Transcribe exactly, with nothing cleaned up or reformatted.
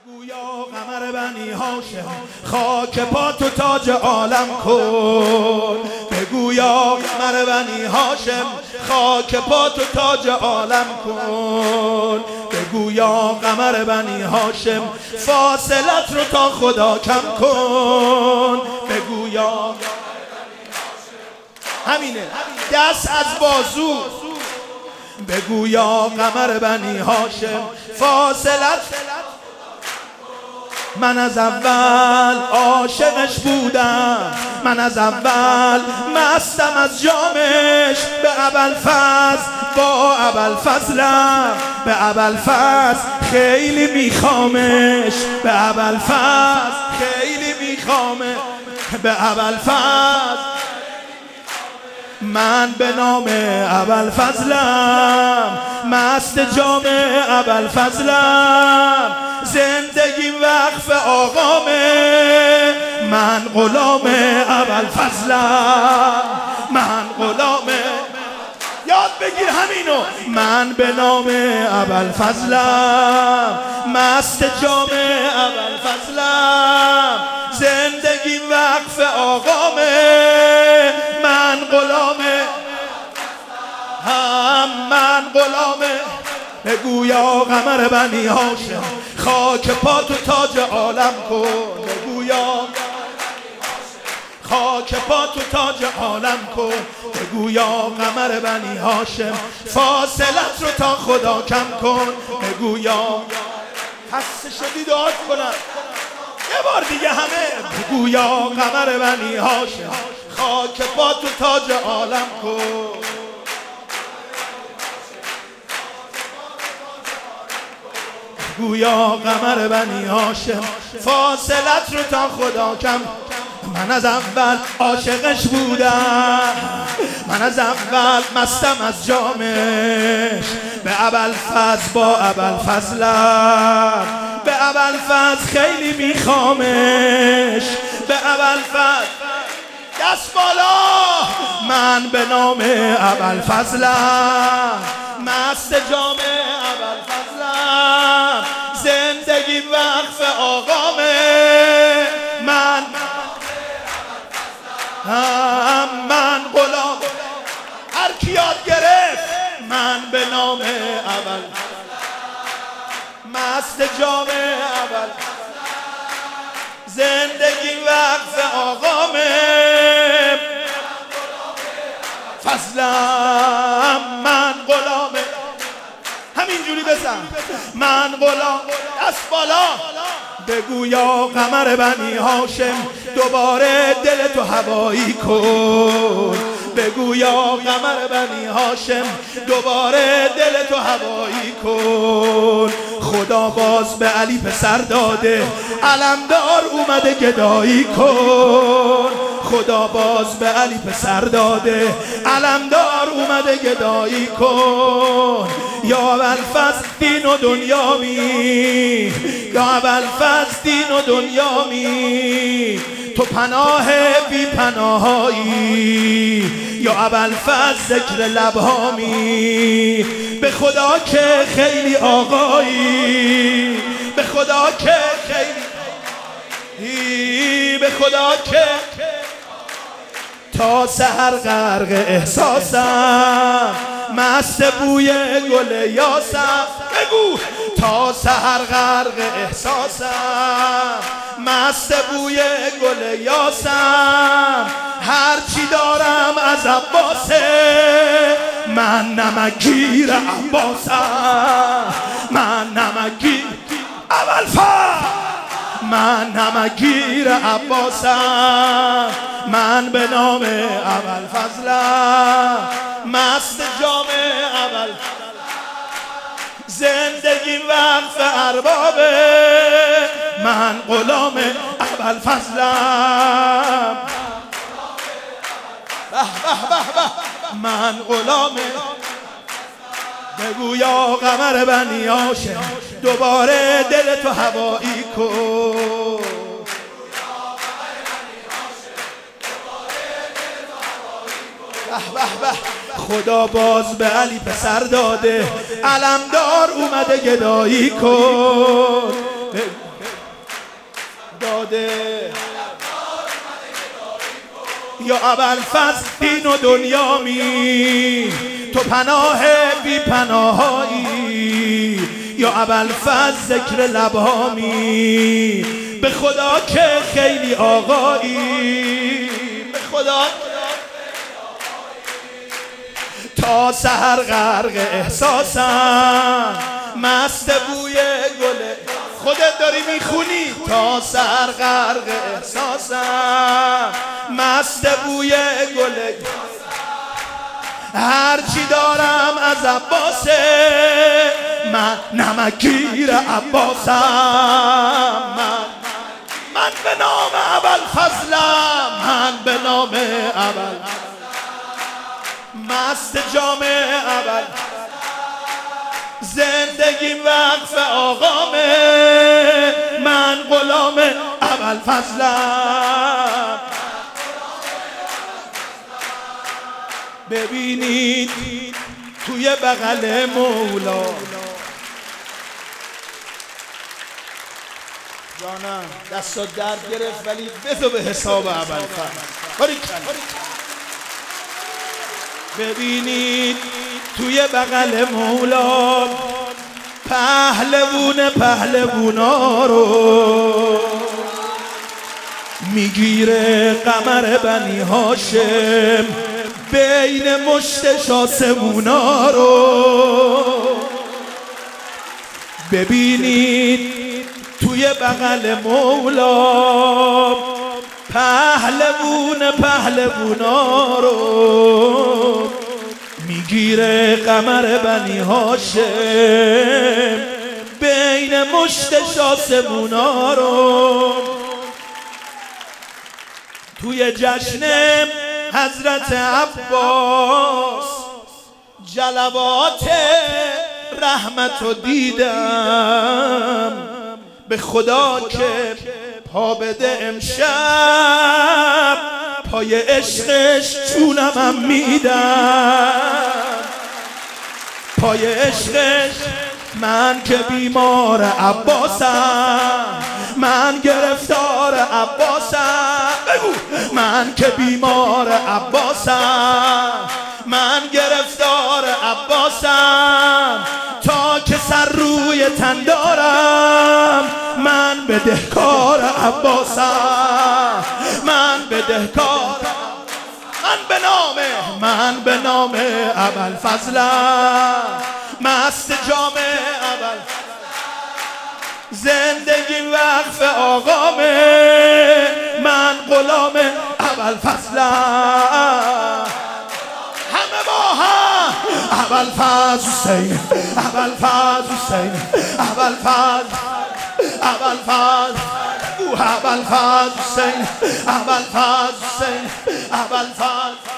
بگویا قمر بنی هاشم خاک پا تو تاج عالم کن. بگویا قمر بنی هاشم خاک پا تو تاج عالم کن. بگویا قمر بنی هاشم فاصلت رو تا خدا کم کن. بگویا همینه دست از بازو. بگویا قمر بنی هاشم فاصلت. من از اول عاشقش بودم، من از اول مستم از جامش. به ابوالفضل با ابوالفضلم، به ابوالفضل خیلی میخوامش. به ابوالفضل خیلی میخوامش. به ابوالفضل من به نام ابوالفضلم، مست جام ابوالفضلم. زندگیم وقف آقامه، من غلام ابوالفضلم، من غلام. یاد بگیر همینو. من به نام ابوالفضلم، مست جام ابوالفضلم. زندگیم وقف آقامه، من غلام هم، من غلامه. بگویا قمر بنی هاشم خاک پا تو تاج عالم کن. بگویا خاک پا تو تاج عالم کن. بگویا قمر بنی هاشم فاصلت رو تا خدا کم کن. بگویا خسته شدی داد کنم یه بار دیگه همه. بگویا قمر بنی هاشم خاک پا تو تاج عالم کن. بگویا قمر بنی هاشم فاصلت رو تا خدا کم. من از اول عاشقش بودم، من از اول مستم از جامش. به ابوالفضل با ابوالفضلم، به ابوالفضل خیلی میخوامش. به ابوالفضل دست بالا. من به نام ابوالفضلم، مست جام ابوالفضلم. زندگی وقف آقامه، من هم، من غلام. هر کی یاد گرفت. من به نام ابوالفضل، مست جام ابوالفضل. زندگی وقف آقامه، فضلم، من غلامه. همینجوری بزن. من غلام. دست بالا. بگویا قمر بنی هاشم دوباره دل تو هوایی کن. بگویا قمر بنی هاشم دوباره دل تو هوایی کن. خدا باز به علی پسر داده، علمدار اومده گدایی کن. خدا باز به علی پسر داده، علمدار اومده گدایی کن. یا ابوالفضل دین و دنیا می، یا ابوالفضل دین و دنیا می. تو پناه بی پناهایی، یا ابوالفضل ذکر لبهامی. به خدا که خیلی آقایی، به خدا که خیلی، به خدا که تا سحر غرق احساسم، مست بوی گل یاسم. بگو تا سحر غرق احساسم، مست بوی گل یاسم. هرچی دارم از عباسه، من نمکگیر عباسم، من نمکگیر ابوالفضل، من نمکگیر عباسم. من به نام ابوالفضلم، مست جام ابوالفضل. زندگی وقف اربابه، من غلام ابوالفضلم. به به به به. من غلام. بگویا قمر بنی هاشم دوباره دل تو هوایی کن. به به به. خدا باز به علی پسر داده، علمدار اومده گدایی کن. داده یا ابوالفضل دین و دنیا می تو پناه بی پناهایی یا ابوالفضل ذکر لبها می به خدا که خیلی آقایی به خدا تا سحر غرق احساسم مست بوی گله خودت داری میخونی تا سحر غرق احساسم مست بوی گله هرچی دارم از عباسه من نمکگیر عباسم من من به نام ابوالفضلم من به نام ابوالفضل مست جام اول زندگیم وقف آقامه من غلام ابوالفضلم ببینید توی بغل مولا جانم دستات درد گرفت ولی بذار به حساب ابوالفضل ببینید توی بغل مولا پهلوون پهلوونا رو میگیره قمر بنی هاشم بین مشت شاسمونا رو ببینید توی بغل مولا پهلوون پهلوونا رو میگیره قمر بنی هاشم بین مشت شاسمونا رو توی جشن حضرت عباس جلوات رحمت رو دیدم به خدا که پا بده امشب پای عشقش چونمم میدم پای عشقش من که بیمار عباسم من گرفتار عباسم بگو من که بیمار عباسم من گرفتار عباسم تا که سر روی تن دارم من بدهکار عباسم من بدهکار من به نام من به نام ابوالفضلم مست جام ابوالفضل زندگی وقف آقامه من غلام ابوالفضلم همه با هم ابوالفضل حسین ابوالفضل حسین ابوالفضل ابوالفضل او ابوالفضل حسین ابوالفضل حسین ابوالفضل